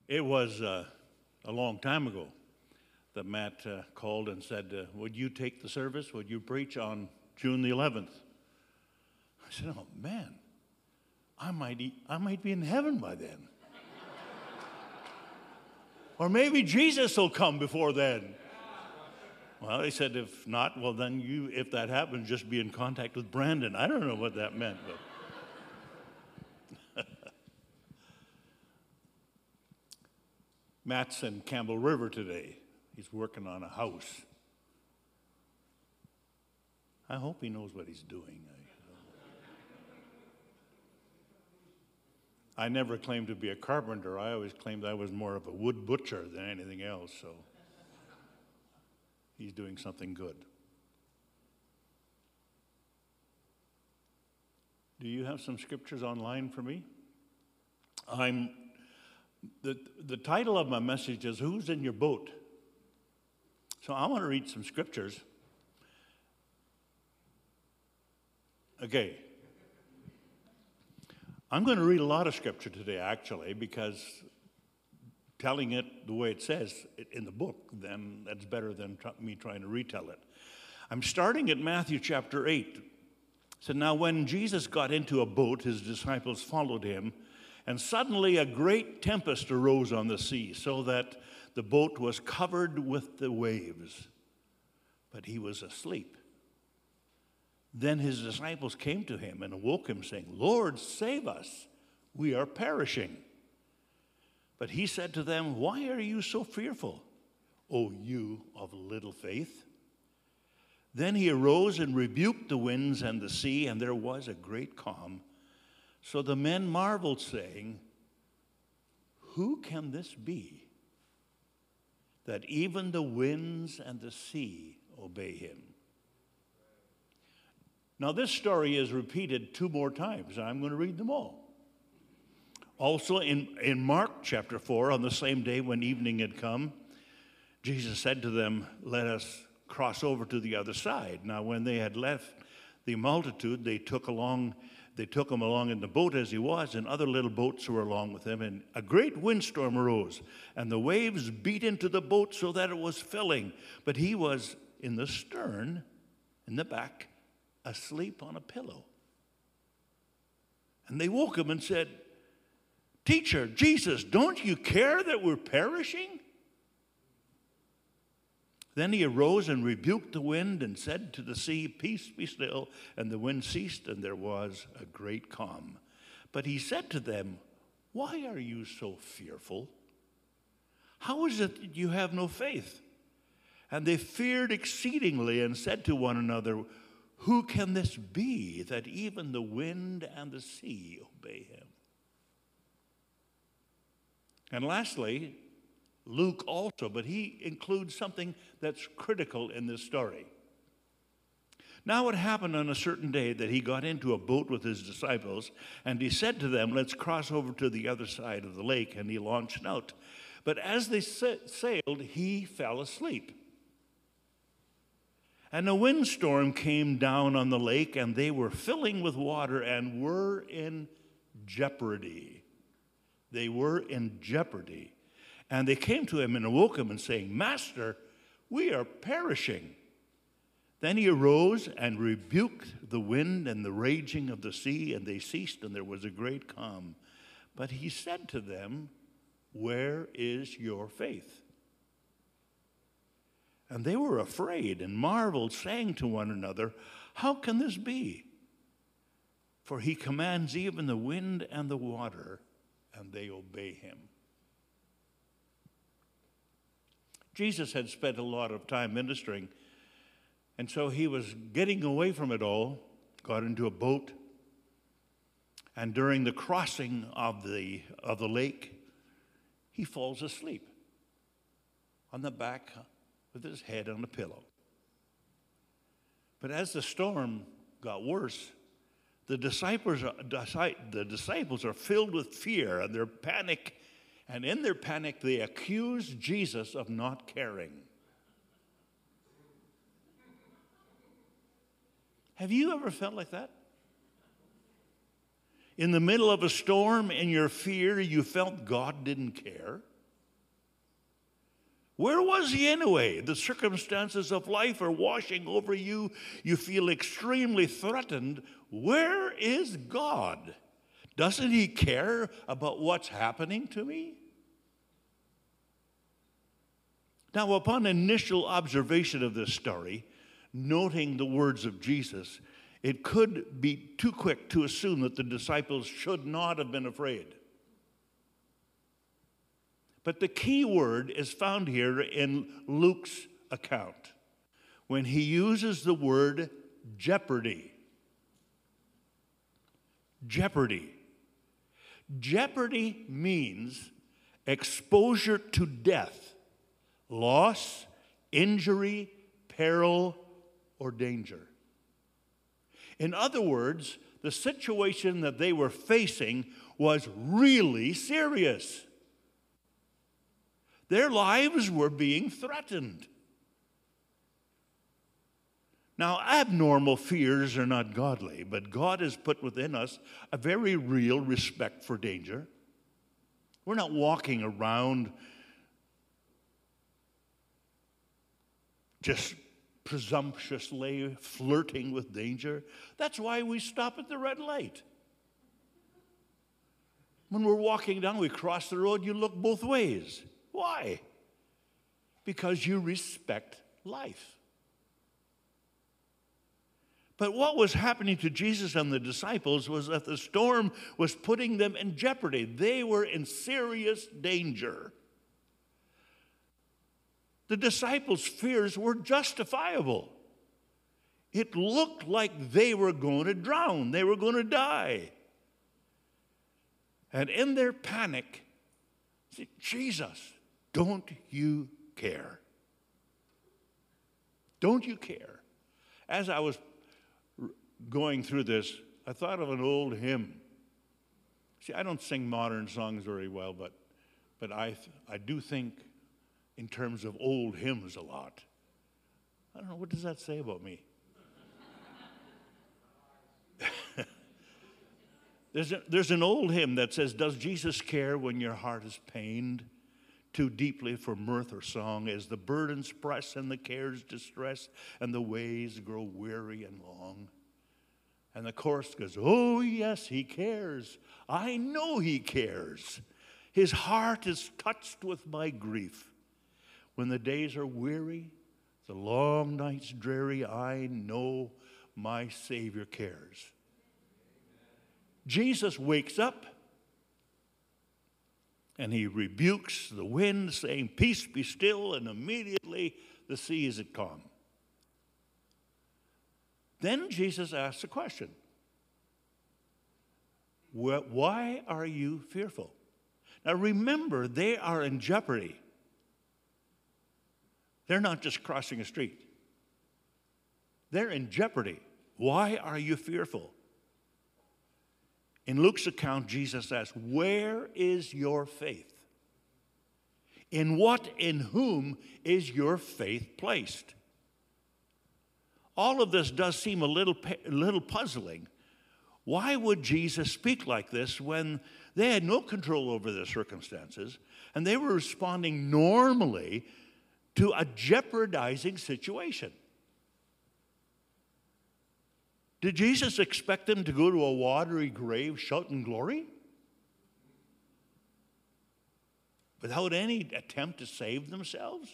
It was a long time ago that Matt called and said, would you take the service? Would you preach on June the 11th? I said, oh man, I might be in heaven by then. Or maybe Jesus will come before then. Well, he said, if not, well then you, if that happens, just be in contact with Brandon. I don't know what that meant, but. Matt's in Campbell River today. He's working on a house. I hope he knows what he's doing. I never claimed to be a carpenter. I always claimed I was more of a wood butcher than anything else, so he's doing something good. Do you have some scriptures online for me? The title of my message is, Who's in Your Boat? So I want to read some scriptures. Okay. I'm going to read a lot of scripture today, actually, because telling it the way it says in the book, then that's better than me trying to retell it. I'm starting at Matthew chapter 8. So now when Jesus got into a boat, his disciples followed him, and suddenly a great tempest arose on the sea, so that the boat was covered with the waves. But he was asleep. Then his disciples came to him and awoke him, saying, Lord, save us, we are perishing. But he said to them, why are you so fearful, O you of little faith? Then he arose and rebuked the winds and the sea, and there was a great calm. So the men marveled, saying, who can this be, that even the winds and the sea obey him? Now this story is repeated 2 more times, and I'm going to read them all. Also in Mark chapter 4, on the same day when evening had come, Jesus said to them, let us cross over to the other side. Now when they had left the multitude, they took him along in the boat as he was, and other little boats were along with him. And a great windstorm arose, and the waves beat into the boat so that it was filling. But he was in the stern, in the back, asleep on a pillow. And they woke him and said, Teacher, Jesus, don't you care that we're perishing? Then he arose and rebuked the wind and said to the sea, peace, be still. And the wind ceased, and there was a great calm. But he said to them, why are you so fearful? How is it that you have no faith? And they feared exceedingly and said to one another, who can this be, that even the wind and the sea obey him? And lastly, Luke also, but he includes something that's critical in this story. Now it happened on a certain day that he got into a boat with his disciples, and he said to them, let's cross over to the other side of the lake, and he launched out. But as they sailed, he fell asleep. And a windstorm came down on the lake, and they were filling with water and were in jeopardy. They were in jeopardy. And they came to him and awoke him and saying, Master, we are perishing. Then he arose and rebuked the wind and the raging of the sea, and they ceased, and there was a great calm. But he said to them, where is your faith? And they were afraid and marveled, saying to one another, how can this be? For he commands even the wind and the water, and they obey him. Jesus had spent a lot of time ministering, and so he was getting away from it all, got into a boat, and during the crossing of the lake, he falls asleep on the back with his head on a pillow. But as the storm got worse, the disciples are filled with fear, and they're panic. And in their panic, they accuse Jesus of not caring. Have you ever felt like that? In the middle of a storm, in your fear, you felt God didn't care. Where was he anyway? The circumstances of life are washing over you. You feel extremely threatened. Where is God? Doesn't he care about what's happening to me? Now, upon initial observation of this story, noting the words of Jesus, it could be too quick to assume that the disciples should not have been afraid. But the key word is found here in Luke's account when he uses the word jeopardy. Jeopardy. Jeopardy means exposure to death, loss, injury, peril, or danger. In other words, the situation that they were facing was really serious. Their lives were being threatened. Now, abnormal fears are not godly, but God has put within us a very real respect for danger. We're not walking around just presumptuously flirting with danger. That's why we stop at the red light. When we're walking down, we cross the road, you look both ways. Why? Because you respect life. But what was happening to Jesus and the disciples was that the storm was putting them in jeopardy. They were in serious danger. The disciples' fears were justifiable. It looked like they were going to drown. They were going to die. And in their panic, they said, Jesus, don't you care? Don't you care? As I was going through this, I thought of an old hymn. See, I don't sing modern songs very well, but I do think in terms of old hymns a lot. I don't know, what does that say about me? There's an old hymn that says, does Jesus care when your heart is pained too deeply for mirth or song, as the burdens press and the cares distress and the ways grow weary and long? And the chorus goes, oh yes, he cares. I know he cares. His heart is touched with my grief. When the days are weary, the long nights dreary, I know my Savior cares. Jesus wakes up and he rebukes the wind, saying, peace, be still, and immediately the sea is at calm. Then Jesus asks a question. Why are you fearful? Now remember, they are in jeopardy. They're not just crossing a street. They're in jeopardy. Why are you fearful? In Luke's account, Jesus asks, where is your faith? In what, in whom is your faith placed? All of this does seem a little puzzling. Why would Jesus speak like this when they had no control over their circumstances and they were responding normally to a jeopardizing situation? Did Jesus expect them to go to a watery grave shouting glory without any attempt to save themselves?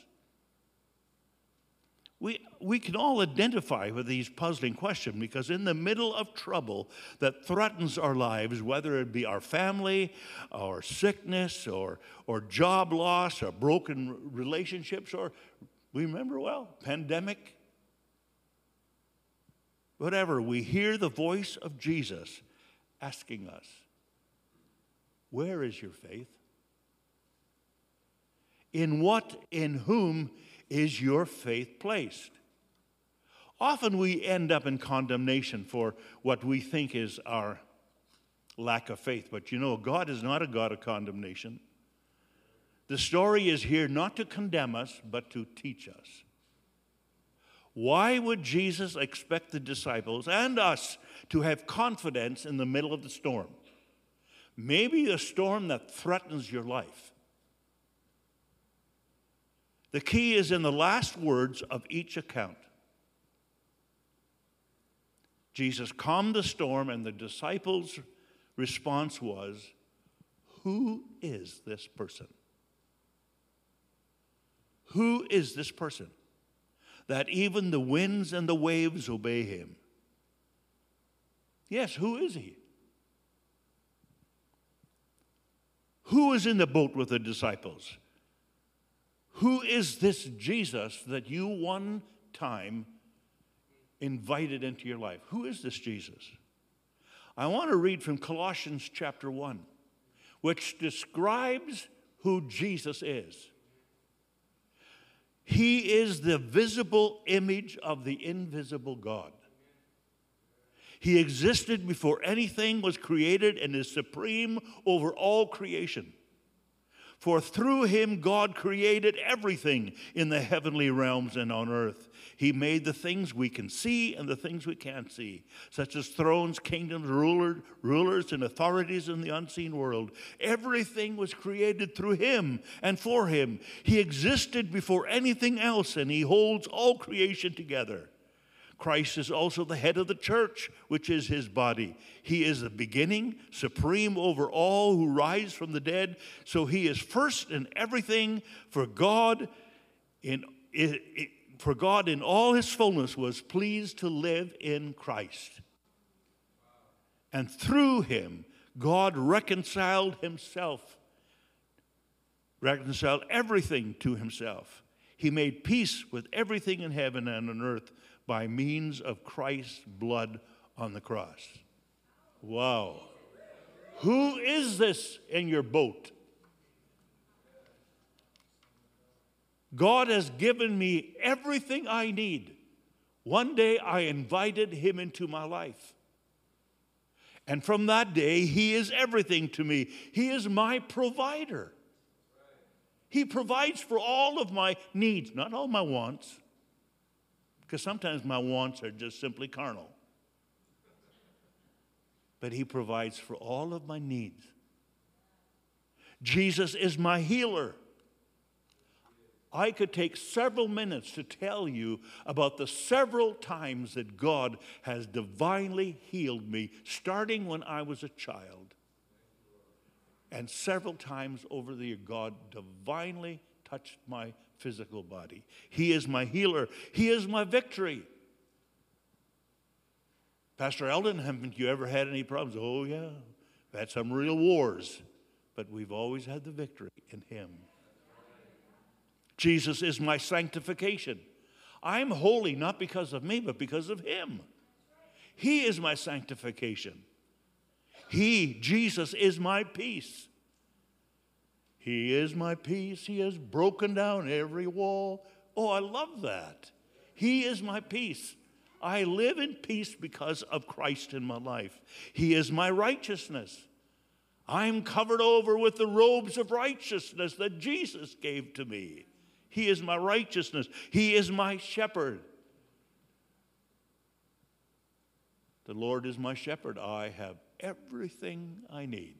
We can all identify with these puzzling questions, because in the middle of trouble that threatens our lives, whether it be our family or sickness or job loss or broken relationships, or we remember well, pandemic, whatever, we hear the voice of Jesus asking us, where is your faith? In what, in whom is your faith placed? Often we end up in condemnation for what we think is our lack of faith. But you know, God is not a God of condemnation. The story is here not to condemn us, but to teach us. Why would Jesus expect the disciples and us to have confidence in the middle of the storm? Maybe a storm that threatens your life. The key is in the last words of each account. Jesus calmed the storm, and the disciples' response was, "Who is this person? Who is this person that even the winds and the waves obey him?" Yes, who is he? Who is in the boat with the disciples? Who is this Jesus that you one time invited into your life? Who is this Jesus? I want to read from Colossians chapter 1, which describes who Jesus is. He is the visible image of the invisible God. He existed before anything was created and is supreme over all creation. For through him God created everything in the heavenly realms and on earth. He made the things we can see and the things we can't see, such as thrones, kingdoms, rulers, and authorities in the unseen world. Everything was created through him and for him. He existed before anything else, and he holds all creation together. Christ is also the head of the church, which is his body. He is the beginning, supreme over all who rise from the dead. So he is first in everything. For God in all his fullness was pleased to live in Christ. And through him, God reconciled everything to himself. He made peace with everything in heaven and on earth by means of Christ's blood on the cross. Wow. Who is this in your boat? God has given me everything I need. One day I invited him into my life. And from that day, he is everything to me. He is my provider. He provides for all of my needs, not all my wants. Because sometimes my wants are just simply carnal. But he provides for all of my needs. Jesus is my healer. I could take several minutes to tell you about the several times that God has divinely healed me, starting when I was a child. And several times over the year, God divinely touched my physical body. He is my healer. He is my victory. Pastor Eldon, haven't you ever had any problems? Oh, yeah. We've had some real wars, but we've always had the victory in him. Jesus is my sanctification. I'm holy not because of me, but because of him. He is my sanctification. Jesus, is my peace. He is my peace. He has broken down every wall. Oh, I love that. He is my peace. I live in peace because of Christ in my life. He is my righteousness. I'm covered over with the robes of righteousness that Jesus gave to me. He is my righteousness. He is my shepherd. The Lord is my shepherd. I have everything I need.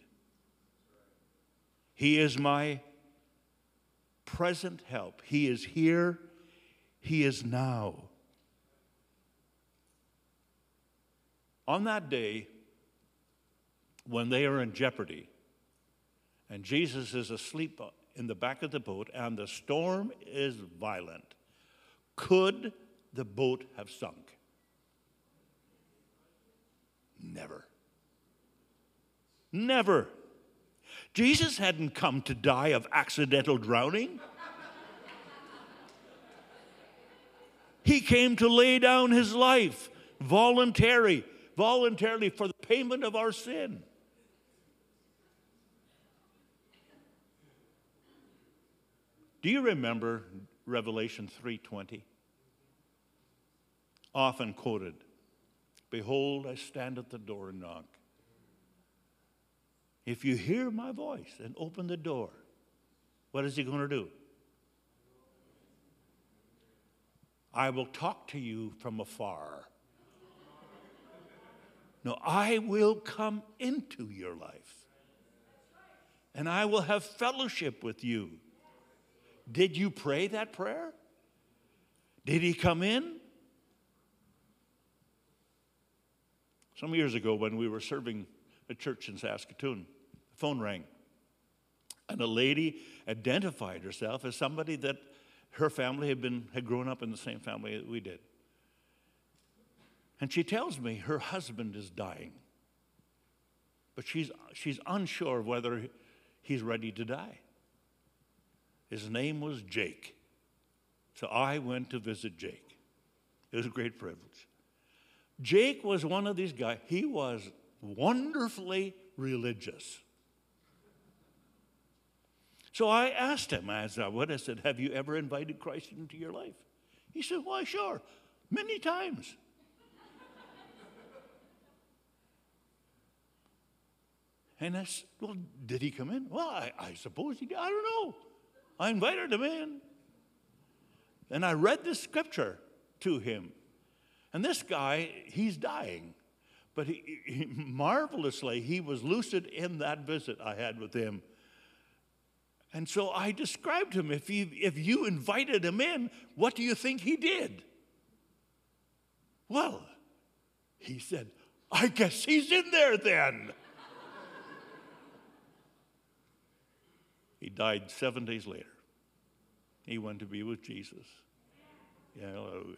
He is my present help. He is here. He is now. On that day, when they are in jeopardy, and Jesus is asleep in the back of the boat, and the storm is violent, could the boat have sunk? Never. Never. Jesus hadn't come to die of accidental drowning. He came to lay down his life voluntarily for the payment of our sin. Do you remember Revelation 3:20? Often quoted, "Behold, I stand at the door and knock. If you hear my voice and open the door," what is he going to do? "I will talk to you from afar." No, I will come into your life. And I will have fellowship with you. Did you pray that prayer? Did he come in? Some years ago when we were serving a church in Saskatoon, the phone rang. And a lady identified herself as somebody that her family had grown up in the same family that we did. And she tells me her husband is dying. But she's unsure whether he's ready to die. His name was Jake. So I went to visit Jake. It was a great privilege. Jake was one of these guys. He was wonderfully religious. So I asked him, as I would, I said, have you ever invited Christ into your life? He said, why, sure, many times. And I said, well, did he come in? Well, I suppose he did. I don't know. I invited him in. And I read this scripture to him. And this guy, he's dying. But marvelously, he was lucid in that visit I had with him. And so I described him. If you invited him in, what do you think he did? Well, he said, I guess he's in there then. He died 7 days later. He went to be with Jesus. Yeah, hallelujah.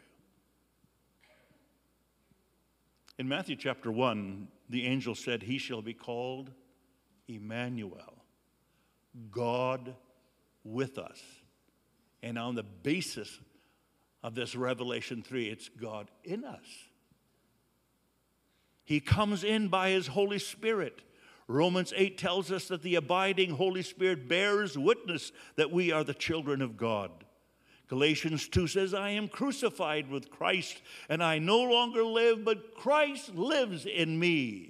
In Matthew chapter 1, the angel said, he shall be called Emmanuel, God with us. And on the basis of this Revelation 3, it's God in us. He comes in by his Holy Spirit. Romans 8 tells us that the abiding Holy Spirit bears witness that we are the children of God. Galatians 2 says, I am crucified with Christ, and I no longer live, but Christ lives in me.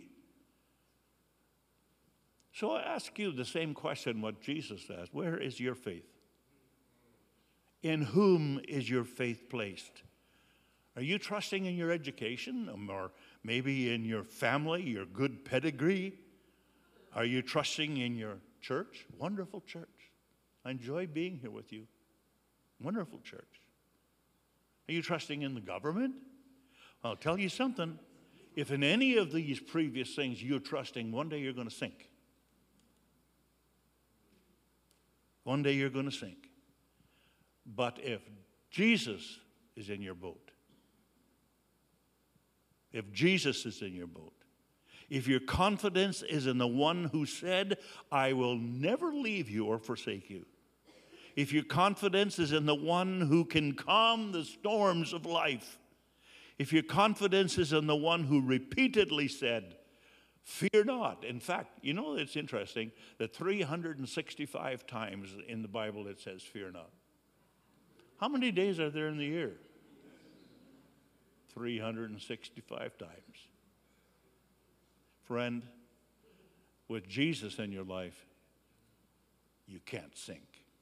So I ask you the same question what Jesus asked. Where is your faith? In whom is your faith placed? Are you trusting in your education, or maybe in your family, your good pedigree? Are you trusting in your church? Wonderful church. I enjoy being here with you. Wonderful church. Are you trusting in the government? I'll tell you something. If in any of these previous things you're trusting, one day you're going to sink. One day you're going to sink. But if Jesus is in your boat, if Jesus is in your boat, if your confidence is in the one who said, I will never leave you or forsake you, if your confidence is in the one who can calm the storms of life, if your confidence is in the one who repeatedly said, fear not. In fact, you know, it's interesting that 365 times in the Bible it says, fear not. How many days are there in the year? 365 times. Friend, with Jesus in your life, you can't sink.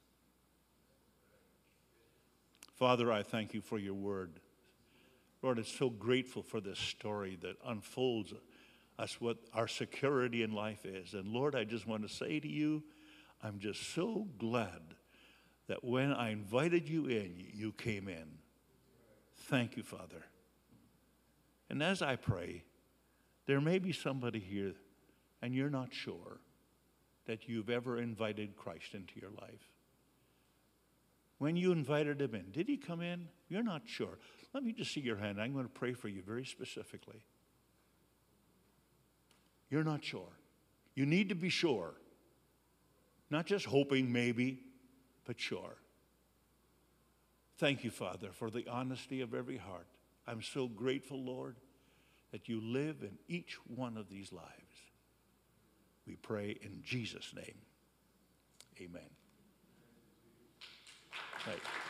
Father, I thank you for your word. Lord, it's so grateful for this story that unfolds us what our security in life is. And Lord, I just want to say to you, I'm just so glad that when I invited you in, you came in. Thank you, Father. And as I pray, there may be somebody here and you're not sure that you've ever invited Christ into your life. When you invited him in, did he come in? You're not sure. Let me just see your hand. I'm going to pray for you very specifically. You're not sure. You need to be sure. Not just hoping maybe, but sure. Thank you, Father, for the honesty of every heart. I'm so grateful, Lord, that you live in each one of these lives. We pray in Jesus' name. Amen. Right.